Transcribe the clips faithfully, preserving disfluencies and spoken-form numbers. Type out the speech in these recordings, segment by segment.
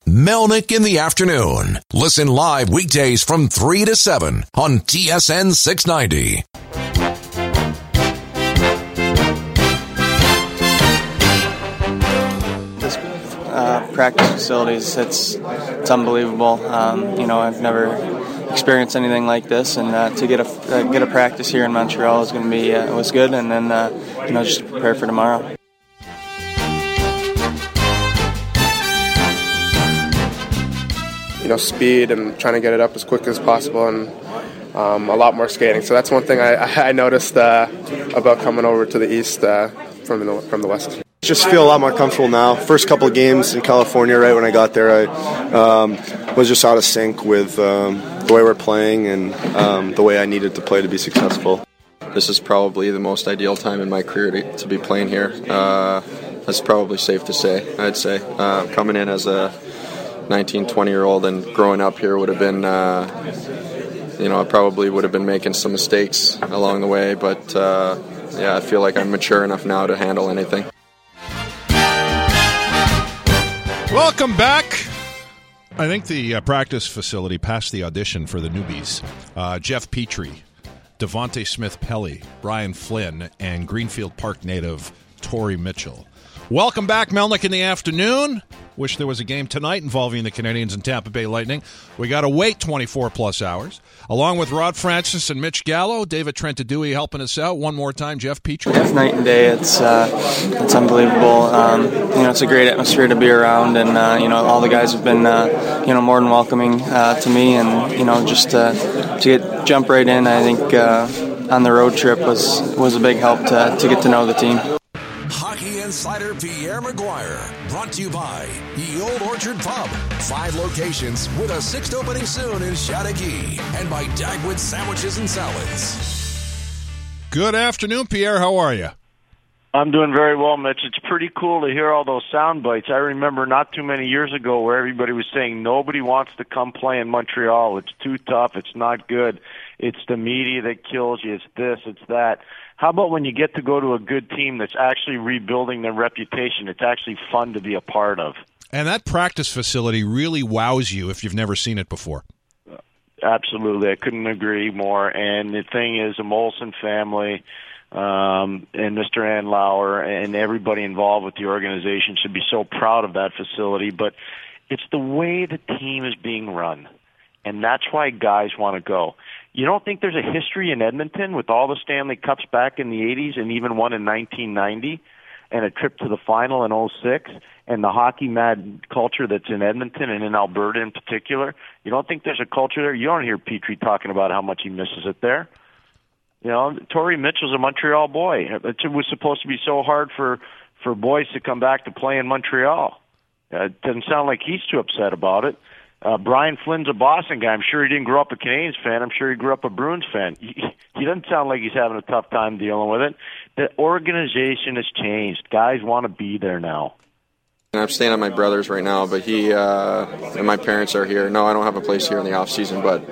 Melnick in the Afternoon. Listen live weekdays from three to seven on T S N six ninety. Uh, practice facilities, it's it's unbelievable. Um, you know, I've never experienced anything like this, and uh, to get a uh, get a practice here in Montreal is going to be uh, was good, and then uh, you know just prepare for tomorrow. You know, speed and trying to get it up as quick as possible, and um, a lot more skating. So that's one thing I, I noticed uh, about coming over to the East uh, from the from the West. Just feel a lot more comfortable now. First couple of games in California, right when I got there, I um, was just out of sync with um, the way we're playing and um, the way I needed to play to be successful. This is probably the most ideal time in my career to, to be playing here. Uh, that's probably safe to say, I'd say. Uh, coming in as a nineteen, twenty-year-old and growing up here would have been, uh, you know, I probably would have been making some mistakes along the way, but uh, yeah, I feel like I'm mature enough now to handle anything. Welcome back. I think the uh, practice facility passed the audition for the newbies. Uh, Jeff Petrie, Devontae Smith-Pelly, Brian Flynn, and Greenfield Park native Torrey Mitchell. Welcome back, Melnick in the Afternoon. Wish there was a game tonight involving the Canadiens and Tampa Bay Lightning. We got to wait twenty-four plus hours. Along with Rod Francis and Mitch Gallo, David Trentadue helping us out. One more time, Jeff Petrie. It's night and day. It's uh, it's unbelievable. Um, you know, it's a great atmosphere to be around, and uh, you know, all the guys have been uh, you know more than welcoming uh, to me, and you know, just uh, to get jump right in. I think uh, on the road trip was was a big help to to get to know the team. Hockey Insider Pierre McGuire, brought to you by the Old Orchard Pub. Five locations with a sixth opening soon in Chateauguay. And by Dagwood Sandwiches and Salads. Good afternoon, Pierre. How are you? I'm doing very well, Mitch. It's pretty cool to hear all those sound bites. I remember not too many years ago where everybody was saying nobody wants to come play in Montreal. It's too tough. It's not good. It's the media that kills you. It's this, it's that. How about when you get to go to a good team that's actually rebuilding their reputation? It's actually fun to be a part of. And that practice facility really wows you if you've never seen it before. Absolutely. I couldn't agree more. And the thing is, the Molson family um, and Mister Andlauer and everybody involved with the organization should be so proud of that facility. But it's the way the team is being run. And that's why guys want to go. You don't think there's a history in Edmonton with all the Stanley Cups back in the eighties and even one in nineteen ninety and a trip to the final in oh six and the hockey mad culture that's in Edmonton and in Alberta in particular? You don't think there's a culture there? You don't hear Petrie talking about how much he misses it there. You know, Torrey Mitchell's a Montreal boy. It was supposed to be so hard for, for boys to come back to play in Montreal. Uh, it doesn't sound like he's too upset about it. Uh, Brian Flynn's a Boston guy. I'm sure he didn't grow up a Canadiens fan. I'm sure he grew up a Bruins fan. He, he doesn't sound like he's having a tough time dealing with it. The organization has changed. Guys want to be there now. I'm staying at my brother's right now, but he uh, and my parents are here. No, I don't have a place here in the off season, but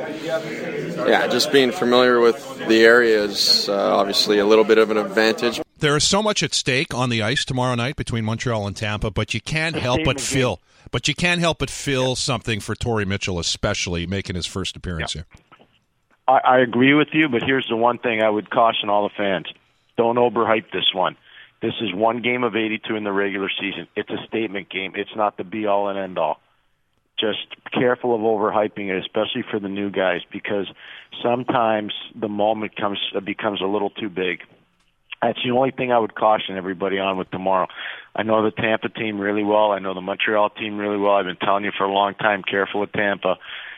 yeah, just being familiar with the area is uh, obviously a little bit of an advantage. There is so much at stake on the ice tomorrow night between Montreal and Tampa, but you can't help but feel. But you can't help but feel something for Torrey Mitchell, especially making his first appearance yeah. here. I, I agree with you, but here's the one thing I would caution all the fans. Don't overhype this one. This is one game of eighty-two in the regular season. It's a statement game. It's not the be-all and end-all. Just careful of overhyping it, especially for the new guys, because sometimes the moment comes becomes a little too big. That's the only thing I would caution everybody on with tomorrow. I know the Tampa team really well. I know the Montreal team really well. I've been telling you for a long time, careful with Tampa,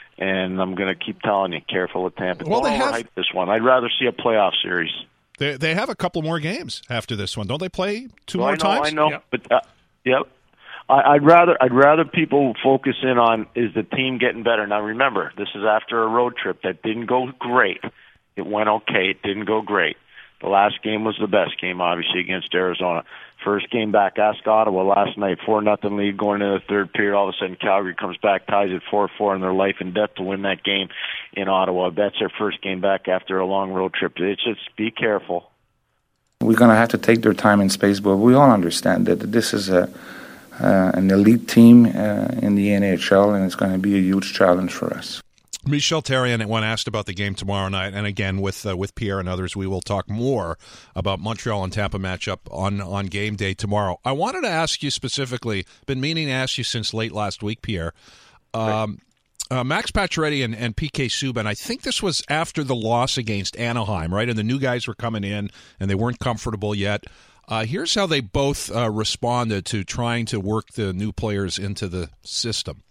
and I'm going to keep telling you, careful with Tampa. Well, Don't they overhype have this one. I'd rather see a playoff series. They they have a couple more games after this one, don't they? Play two well, more I know, times. I know, yeah. but uh, yep. I, I'd rather I'd rather people focus in on is the team getting better. Now remember, this is after a road trip that didn't go great. It went okay. It didn't go great. The last game was the best game, obviously, against Arizona. First game back, ask Ottawa last night, four nothing lead going into the third period. All of a sudden, Calgary comes back, ties it four four in their life and death to win that game in Ottawa. That's their first game back after a long road trip. It's just be careful. We're going to have to take their time and space, but we all understand that this is a uh, an elite team uh, in the N H L, and it's going to be a huge challenge for us. Michel Therrien, when asked about the game tomorrow night, and again with uh, with Pierre and others, we will talk more about Montreal and Tampa matchup on, on game day tomorrow. I wanted to ask you specifically, been meaning to ask you since late last week, Pierre. Um, uh, Max Pacioretty and, and P K Subban, I think this was after the loss against Anaheim, right? And the new guys were coming in, and they weren't comfortable yet. Uh, here's how they both uh, responded to trying to work the new players into the system.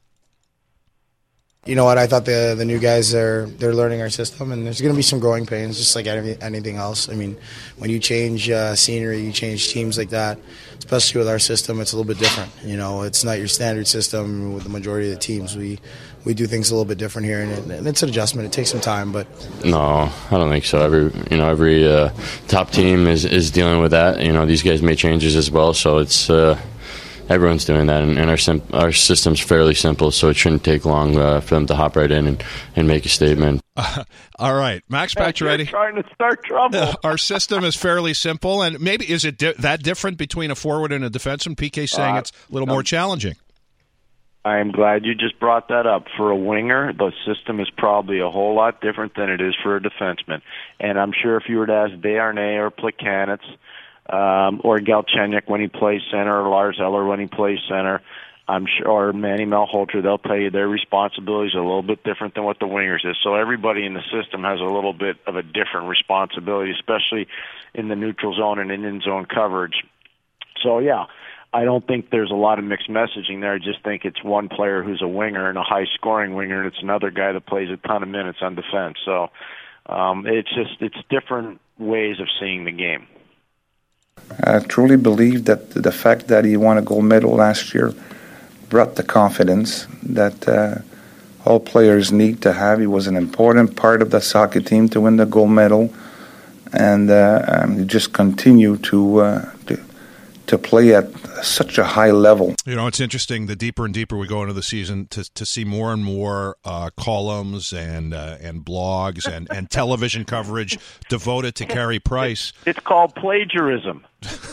You know what? I thought the the new guys are they're learning our system, and there's going to be some growing pains, just like any, anything else. I mean, when you change uh, scenery, you change teams like that, especially with our system, it's a little bit different. You know, it's not your standard system with the majority of the teams. We we do things a little bit different here, and, it, and it's an adjustment. It takes some time, but no, I don't think so. Every you know every uh, top team is is dealing with that. You know, these guys made changes as well, so it's. Uh, Everyone's doing that, and, and our sim- our system's fairly simple, so it shouldn't take long uh, for them to hop right in and, and make a statement. Uh, all right, Max Pacioretty. You're trying to start trouble. Uh, our system is fairly simple, and maybe is it di- that different between a forward and a defenseman? P K saying uh, it's a little um, more challenging. I am glad you just brought that up. For a winger, the system is probably a whole lot different than it is for a defenseman. And I'm sure if you were to ask Desharnais or Plekanec, Um, or Galchenyuk when he plays center, or Lars Eller when he plays center, I'm sure, or Manny Malhotra, they'll tell you their responsibilities are a little bit different than what the wingers is. So everybody in the system has a little bit of a different responsibility, especially in the neutral zone and in in-zone coverage. So, yeah, I don't think there's a lot of mixed messaging there. I just think it's one player who's a winger and a high-scoring winger, and it's another guy that plays a ton of minutes on defense. So um, it's just it's different ways of seeing the game. I truly believe that the fact that he won a gold medal last year brought the confidence that uh, all players need to have. He was an important part of the soccer team to win the gold medal, and uh, um, he just continued to, uh, to to play at such a high level. You know, it's interesting. The deeper and deeper we go into the season, to to see more and more uh, columns and uh, and blogs and, and television coverage devoted to Carey Price. It's called plagiarism.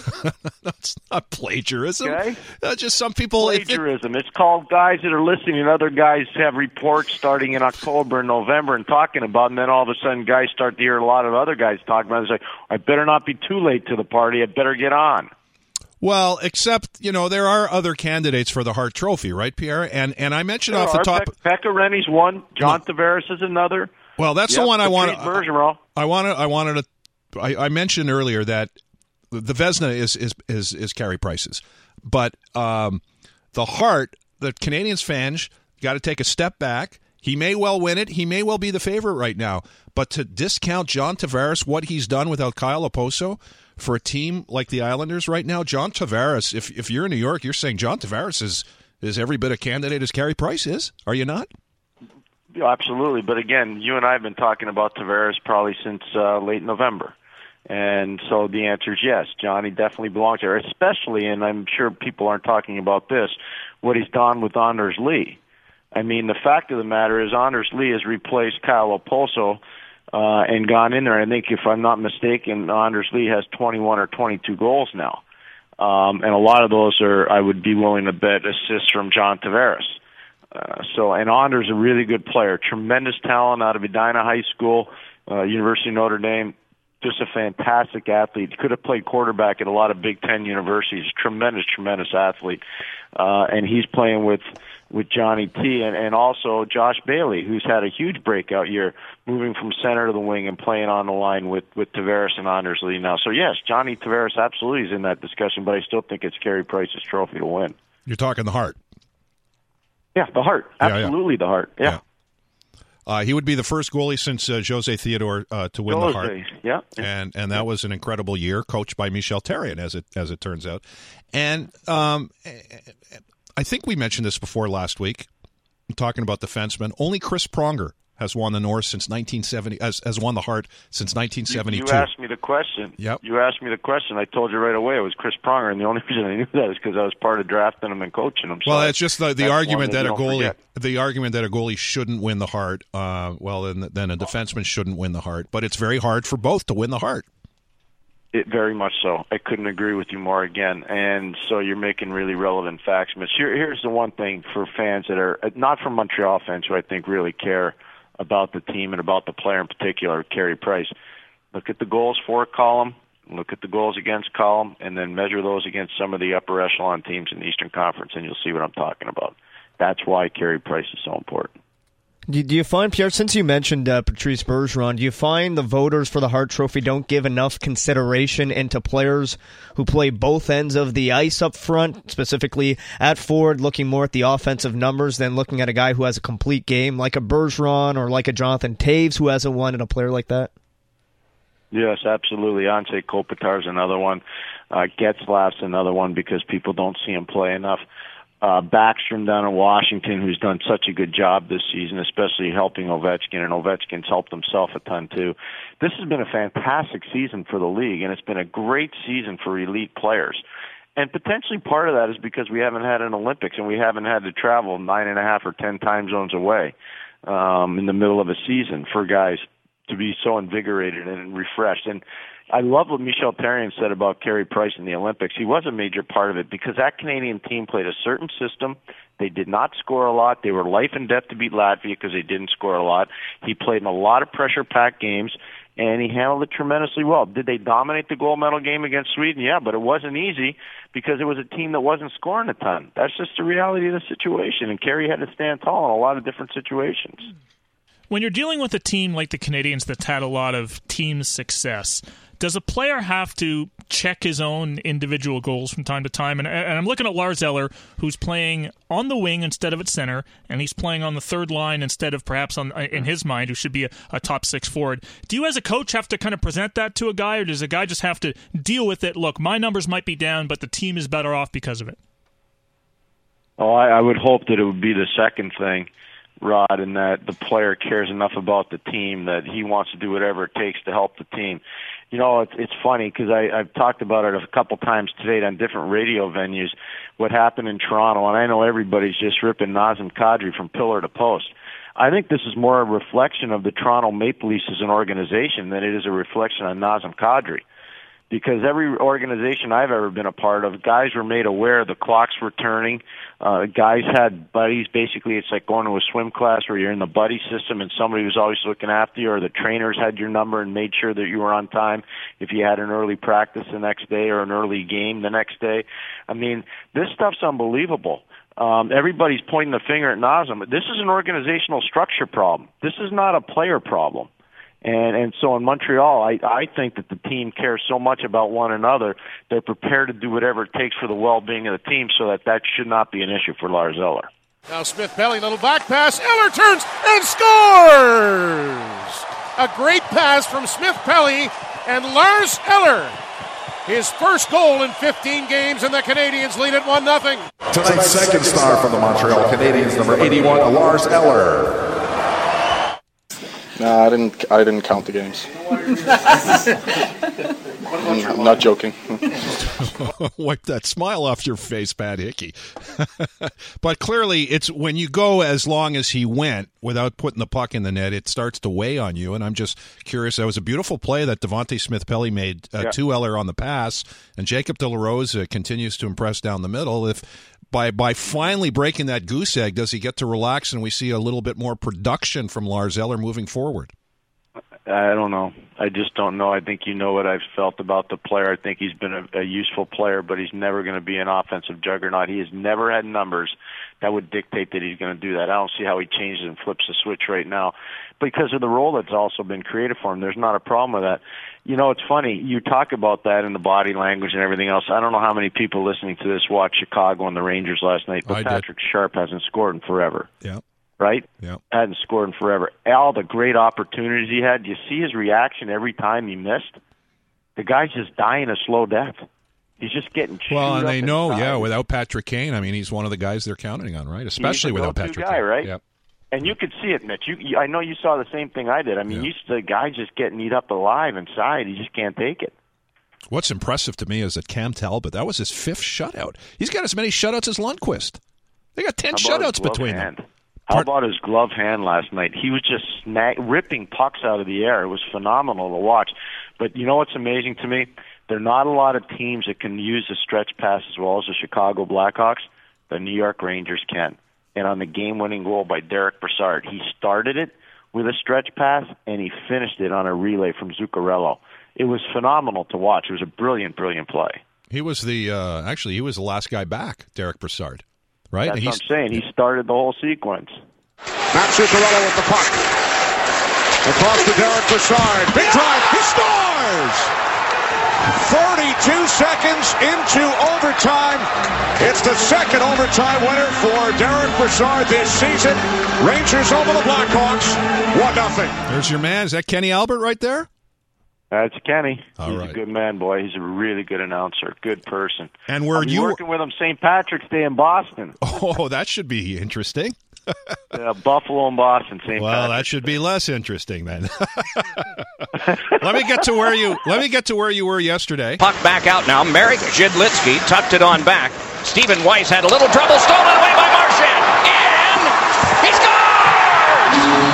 That's not plagiarism. Okay? Uh, just some people. Plagiarism. It, it, it's called guys that are listening, and other guys have reports starting in October and November and talking about, it, and then all of a sudden, guys start to hear a lot of other guys talking about it. It's like, I better not be too late to the party. I better get on. Well, except, you know, there are other candidates for the Hart Trophy, right, Pierre? And and I mentioned there off the are. top. Pe- Pekka Rennie's one. John no. Tavares is another. Well, that's yep, the one I want. Bergeron. I wanted. I wanted to. I, I mentioned earlier that the Vezina is is is, is Carey Price's, but um, the Hart, the Canadiens fans got to take a step back. He may well win it. He may well be the favorite right now. But to discount John Tavares, what he's done without Kyle Okposo, for a team like the Islanders right now, John Tavares, if if you're in New York, you're saying John Tavares is, is every bit a candidate as Carey Price is, are you not? Yeah, absolutely. But again, you and I have been talking about Tavares probably since uh, late November. And so the answer is yes. Johnny definitely belongs there, especially, and I'm sure people aren't talking about this, what he's done with Anders Lee. I mean, the fact of the matter is Anders Lee has replaced Kyle Okposo uh, and gone in there. I think, if I'm not mistaken, Anders Lee has twenty-one or twenty-two goals now. Um, and a lot of those are, I would be willing to bet, assists from John Tavares. Uh, so, and Anders is a really good player, tremendous talent out of Edina High School, uh, University of Notre Dame. Just a fantastic athlete. Could have played quarterback at a lot of Big Ten universities. Tremendous, tremendous athlete. Uh, and he's playing with, with Johnny T. And, and also Josh Bailey, who's had a huge breakout year, moving from center to the wing and playing on the line with, with Tavares and Anders Lee now. So, yes, Johnny Tavares absolutely is in that discussion, but I still think it's Carey Price's trophy to win. You're talking the Hart. Yeah, the Hart. Absolutely yeah, yeah. the Hart. Yeah. yeah. Uh, he would be the first goalie since uh, Jose Theodore uh, to win Jose, the Hart. Yeah, and and that was an incredible year, coached by Michel Therrien, as it as it turns out. And um, I think we mentioned this before last week, talking about defensemen. Only Chris Pronger has won the North since nineteen seventy. Has, has won the Hart since nineteen seventy-two. You, you asked me the question. Yep. You asked me the question. I told you right away it was Chris Pronger, and the only reason I knew that is because I was part of drafting him and coaching him. So well, it's just the, the argument that, that a goalie, forget. the argument that a goalie shouldn't win the Hart. Uh, well, then then a defenseman shouldn't win the Hart. But it's very hard for both to win the Hart. It, very much so. I couldn't agree with you more again. And so you're making really relevant facts, Mitch. Here, here's the one thing for fans that are not from Montreal fans who I think really care about the team and about the player in particular, Carey Price. Look at the goals for column, look at the goals against column, and then measure those against some of the upper echelon teams in the Eastern Conference, and you'll see what I'm talking about. That's why Carey Price is so important. Do you find, Pierre, since you mentioned uh, Patrice Bergeron, do you find the voters for the Hart Trophy don't give enough consideration into players who play both ends of the ice up front, specifically at forward, looking more at the offensive numbers than looking at a guy who has a complete game, like a Bergeron or like a Jonathan Toews who hasn't won, and a player like that? Yes, absolutely. Ante Kopitar's another one. Uh, Getzlaf's another one because people don't see him play enough. Uh, Backstrom down in Washington, who's done such a good job this season, especially helping Ovechkin, and Ovechkin's helped himself a ton too. This has been a fantastic season for the league, and it's been a great season for elite players. And potentially part of that is because we haven't had an Olympics, and we haven't had to travel nine and a half or ten time zones away um, in the middle of a season for guys to be so invigorated and refreshed. And I love what Michel Therrien said about Carey Price in the Olympics. He was a major part of it because that Canadian team played a certain system. They did not score a lot. They were life and death to beat Latvia because they didn't score a lot. He played in a lot of pressure-packed games, and he handled it tremendously well. Did they dominate the gold medal game against Sweden? Yeah, but it wasn't easy because it was a team that wasn't scoring a ton. That's just the reality of the situation, and Carey had to stand tall in a lot of different situations. When you're dealing with a team like the Canadiens that's had a lot of team success, does a player have to check his own individual goals from time to time? And, and I'm looking at Lars Eller, who's playing on the wing instead of at center, and he's playing on the third line instead of perhaps on in his mind, who should be a, a top six forward. Do you as a coach have to kind of present that to a guy, or does a guy just have to deal with it? Look, my numbers might be down, but the team is better off because of it. Oh, I, I would hope that it would be the second thing, Rod, in that the player cares enough about the team that he wants to do whatever it takes to help the team. You know, it's, it's funny because I've talked about it a couple times today on different radio venues, what happened in Toronto, and I know everybody's just ripping Nazem Kadri from pillar to post. I think this is more a reflection of the Toronto Maple Leafs as an organization than it is a reflection on Nazem Kadri. Because every organization I've ever been a part of, guys were made aware the clocks were turning. Uh, guys had buddies. Basically, it's like going to a swim class where you're in the buddy system and somebody was always looking after you, or the trainers had your number and made sure that you were on time if you had an early practice the next day or an early game the next day. I mean, this stuff's unbelievable. Um, everybody's pointing the finger at Nazem. This is an organizational structure problem. This is not a player problem. And and so in Montreal, I, I think that the team cares so much about one another, they're prepared to do whatever it takes for the well-being of the team, so that that should not be an issue for Lars Eller. Now Smith-Pelly, little back pass. Eller turns and scores! A great pass from Smith-Pelly and Lars Eller. His first goal in fifteen games, and the Canadiens lead at one nothing. Tonight's second star from the Montreal Canadiens, number eighty-one, Lars Eller. No, I didn't. I didn't count the games. I'm not joking. Wipe that smile off your face, Pat Hickey. But clearly, it's when you go as long as he went without putting the puck in the net, it starts to weigh on you. And I'm just curious. That was a beautiful play that Devontae Smith-Pelly made uh, yeah. to Eller on the pass, and Jacob De La Rose uh, continues to impress down the middle. If By by finally breaking that goose egg, does he get to relax and we see a little bit more production from Lars Eller moving forward? I don't know. I just don't know. I think you know what I've felt about the player. I think he's been a, a useful player, but he's never going to be an offensive juggernaut. He has never had numbers that would dictate that he's going to do that. I don't see how he changes and flips the switch right now because of the role that's also been created for him. There's not a problem with that. You know, it's funny. You talk about that in the body language and everything else. I don't know how many people listening to this watched Chicago and the Rangers last night, but I Patrick did. Sharp hasn't scored in forever. Yeah. Right? Yeah. Hadn't scored in forever. All the great opportunities he had, do you see his reaction every time he missed? The guy's just dying a slow death. He's just getting chewed Well, and they know, inside. yeah, without Patrick Kane, I mean, he's one of the guys they're counting on, right? Especially without Patrick guy, Kane. Right? Yeah. And you could see it, Mitch. You, you, I know you saw the same thing I did. I mean, yeah. you see the guy just getting eat up alive inside. He just can't take it. What's impressive to me is that Cam Talbot, that was his fifth shutout. He's got as many shutouts as Lundqvist. They got ten shutouts between hand? them. How about his glove hand last night? He was just snag- ripping pucks out of the air. It was phenomenal to watch. But you know what's amazing to me? There are not a lot of teams that can use the stretch pass as well as the Chicago Blackhawks. The New York Rangers can. And on the game-winning goal by Derek Brassard, he started it with a stretch pass, and he finished it on a relay from Zuccarello. It was phenomenal to watch. It was a brilliant, brilliant play. He was the uh, actually he was the last guy back, Derek Brassard, right? That's and what I'm saying. He started the whole sequence. Matt Zuccarello with the puck. Across to Derek Brassard. Big drive. He scores! forty-two seconds into overtime. It's the second overtime winner for Derek Brassard this season. Rangers over the Blackhawks. one nothing. There's your man. Is that Kenny Albert right there? That's Kenny. All He's right. a good man, boy. He's a really good announcer, good person. And were I'm you working with him Saint Patrick's Day in Boston? Oh, that should be interesting. uh, Buffalo and Boston, Saint Well, Patrick's. that should be less interesting then. let me get to where you let me get to where you were yesterday. Puck back out now. Marek Zhidlitsky tucked it on back. Stephen Weiss had a little trouble, stolen away by Marchand. In! He scores!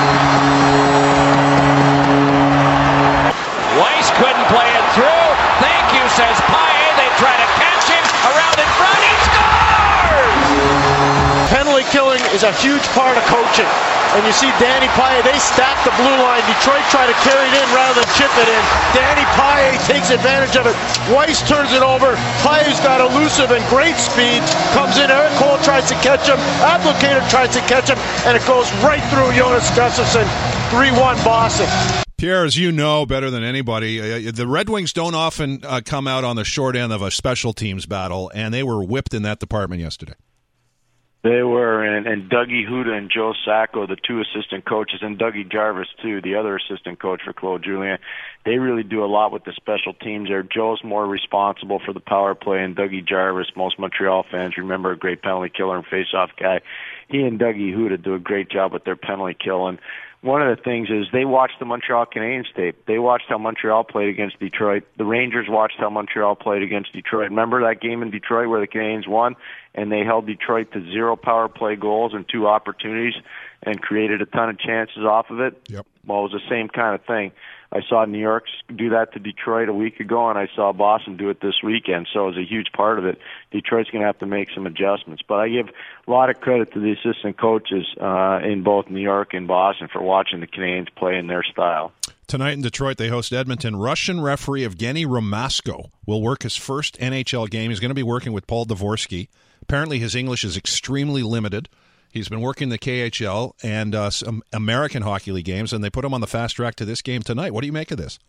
Weiss couldn't play it through. Thank you, says Paille. They try to catch him around in front. He scores! Penalty killing is a huge part of coaching. And you see Danny Paille, they stack the blue line. Detroit try to carry it in rather than chip it in. Danny Paille takes advantage of it. Weiss turns it over. Paille's got elusive and great speed. Comes in. Eric Cole tries to catch him. Applicator tries to catch him. And it goes right through Jonas Gustafsson. three one Boston. Pierre, as you know better than anybody, uh, the Red Wings don't often uh, come out on the short end of a special teams battle, and they were whipped in that department yesterday. They were, and, and Dougie Huda and Joe Sacco, the two assistant coaches, and Dougie Jarvis, too, the other assistant coach for Claude Julien, they really do a lot with the special teams there. Joe's more responsible for the power play, and Dougie Jarvis, most Montreal fans remember, a great penalty killer and face-off guy. He and Dougie Huda do a great job with their penalty kill, and one of the things is they watched the Montreal Canadiens tape. They watched how Montreal played against Detroit. The Rangers watched how Montreal played against Detroit. Remember that game in Detroit where the Canadiens won and they held Detroit to zero power play goals and two opportunities and created a ton of chances off of it? Yep. Well, it was the same kind of thing. I saw New York do that to Detroit a week ago, and I saw Boston do it this weekend, so it was a huge part of it. Detroit's going to have to make some adjustments. But I give a lot of credit to the assistant coaches uh, in both New York and Boston for watching the Canadiens play in their style. Tonight in Detroit, they host Edmonton. Russian referee Evgeny Romasko will work his first N H L game. He's going to be working with Paul Dvorsky. Apparently his English is extremely limited. He's been working the K H L and uh, some American Hockey League games, and they put him on the fast track to this game tonight. What do you make of this?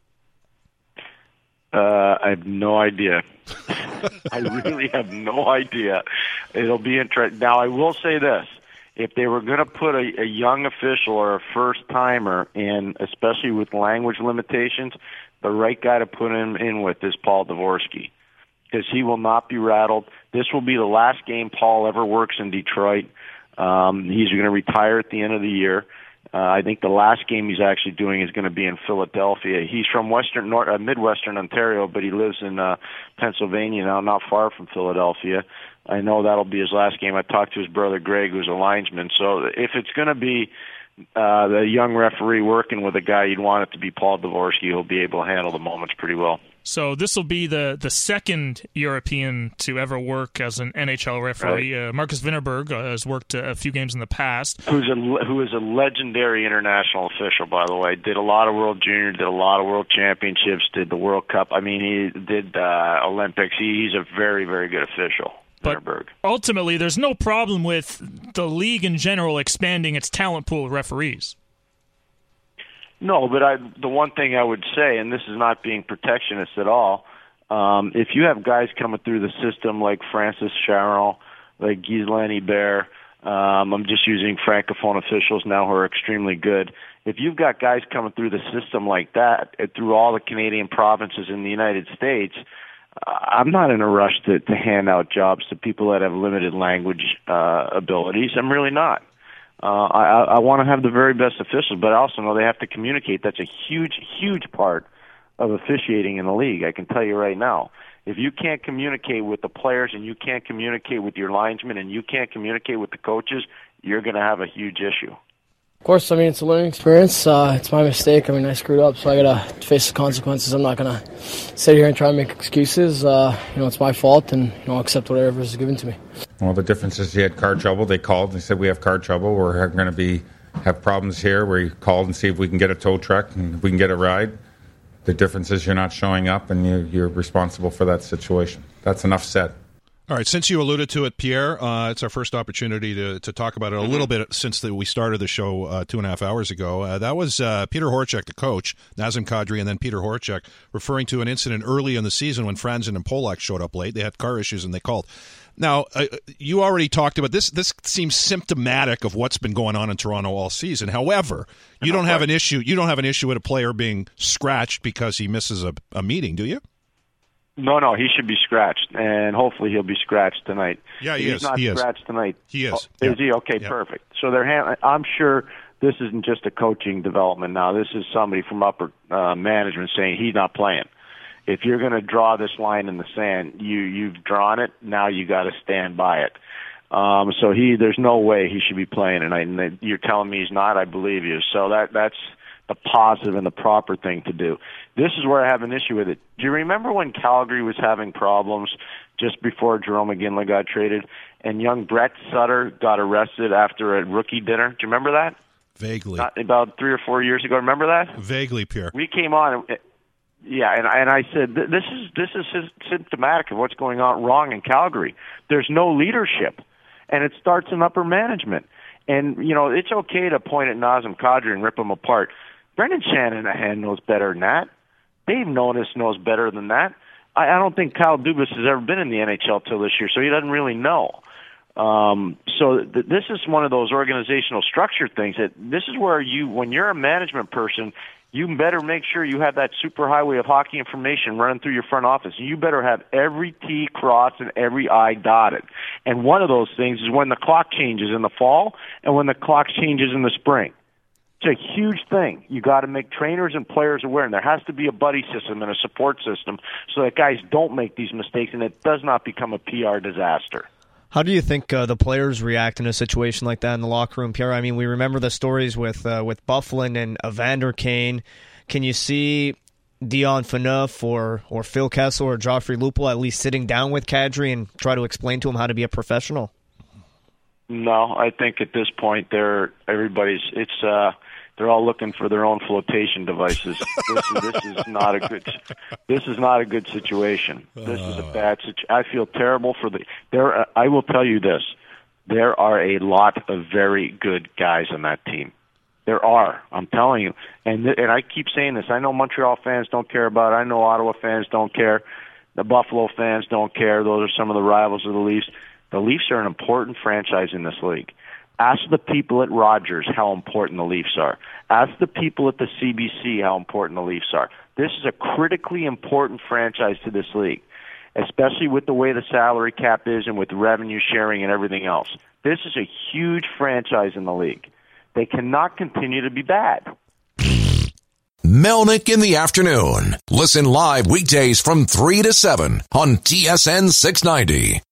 Uh, I have no idea. I really have no idea. It'll be interesting. Now, I will say this. If they were going to put a, a young official or a first-timer in, especially with language limitations, the right guy to put him in with is Paul Dvorsky, because he will not be rattled. This will be the last game Paul ever works in Detroit. Um, he's going to retire at the end of the year. Uh, I think the last game he's actually doing is going to be in Philadelphia. He's from Western, North, uh, Midwestern Ontario, but he lives in uh, Pennsylvania now, not far from Philadelphia. I know that'll be his last game. I talked to his brother Greg, who's a linesman. So if it's going to be uh, the young referee working with a guy, you'd want it to be Paul Dvorsky. He'll be able to handle the moments pretty well. So this will be the, the second European to ever work as an N H L referee. Right. Uh, Marcus Vinterberg uh, has worked a few games in the past. Who's a who is a legendary international official, by the way. Did a lot of World Junior, did a lot of World Championships, did the World Cup. I mean, he did uh, Olympics. He, he's a very, very good official. But Vinterberg. Ultimately, there's no problem with the league in general expanding its talent pool of referees. No, but I, the one thing I would say, and this is not being protectionist at all, um, if you have guys coming through the system like Francis Charon, like Ghislain Hébert, um, I'm just using francophone officials now who are extremely good. If you've got guys coming through the system like that, through all the Canadian provinces in the United States, I'm not in a rush to, to hand out jobs to people that have limited language uh, abilities. I'm really not. Uh, I, I want to have the very best officials, but I also know they have to communicate. That's a huge, huge part of officiating in the league. I can tell you right now. If you can't communicate with the players and you can't communicate with your linesmen and you can't communicate with the coaches, you're going to have a huge issue. course, I mean, it's a learning experience. Uh, it's my mistake. I mean, I screwed up, so I got to face the consequences. I'm not going to sit here and try and make excuses. Uh, you know, it's my fault, and you know, I'll accept whatever is given to me. Well, the difference is he had car trouble. They called and said, we have car trouble. We're going to be have problems here. We called and see if we can get a tow truck and if we can get a ride. The difference is you're not showing up, and you, you're responsible for that situation. That's enough said. All right, since you alluded to it, Pierre, uh, it's our first opportunity to, to talk about it a mm-hmm. little bit since the, we started the show uh, two and a half hours ago. Uh, that was uh, Peter Horachek, the coach, Nazem Kadri, and then Peter Horachek, referring to an incident early in the season when Franzen and Polak showed up late. They had car issues, and they called. Now, uh, you already talked about this. This seems symptomatic of what's been going on in Toronto all season. However, you don't have an issue. You don't have an issue with a player being scratched because he misses a, a meeting, do you? No, no, he should be scratched, and hopefully he'll be scratched tonight. Yeah, he He's is. not he scratched is. tonight. He is. Oh, yeah. Is he? Okay, yeah. perfect. So they're. Ha- I'm sure this isn't just a coaching development now. This is somebody from upper uh, management saying he's not playing. If you're going to draw this line in the sand, you you've drawn it. Now you got to stand by it. Um, so he, there's no way he should be playing tonight. And you're telling me he's not. I believe you. So that that's the positive and the proper thing to do. This is where I have an issue with it. Do you remember when Calgary was having problems just before Jerome McGinley got traded, and young Brett Sutter got arrested after a rookie dinner? Do you remember that? Vaguely. Not about three or four years ago. Remember that? Vaguely, Pierre. We came on. And, yeah, and, and I said this is this is symptomatic of what's going on wrong in Calgary. There's no leadership, and it starts in upper management. And you know it's okay to point at Nazem Kadri and rip him apart. Brendan Shanahan knows better than that. Dave Nonis knows better than that. I, I don't think Kyle Dubas has ever been in the N H L till this year, so he doesn't really know. Um, so th- this is one of those organizational structure things that this is where you, when you're a management person, you better make sure you have that superhighway of hockey information running through your front office. You better have every T crossed and every I dotted. And one of those things is when the clock changes in the fall and when the clock changes in the spring. It's a huge thing. You got to make trainers and players aware, and there has to be a buddy system and a support system so that guys don't make these mistakes and it does not become a P R disaster. How do you think uh, the players react in a situation like that in the locker room, Pierre? I mean, we remember the stories with uh, with Byfuglien and Evander Kane. Can you see Dion Phaneuf or or Phil Kessel or Joffrey Lupul at least sitting down with Kadri and try to explain to him how to be a professional? No, I think at this point they're everybody's. It's uh, they're all looking for their own flotation devices. this, is, this is not a good. This is not a good situation. This is a bad situation. I feel terrible for the. There, uh, I will tell you this: there are a lot of very good guys on that team. There are. I'm telling you, and th- and I keep saying this. I know Montreal fans don't care about it. I know Ottawa fans don't care. The Buffalo fans don't care. Those are some of the rivals of the Leafs. The Leafs are an important franchise in this league. Ask the people at Rogers how important the Leafs are. Ask the people at the C B C how important the Leafs are. This is a critically important franchise to this league, especially with the way the salary cap is and with revenue sharing and everything else. This is a huge franchise in the league. They cannot continue to be bad. Melnick in the afternoon. Listen live weekdays from three to seven on T S N six ninety.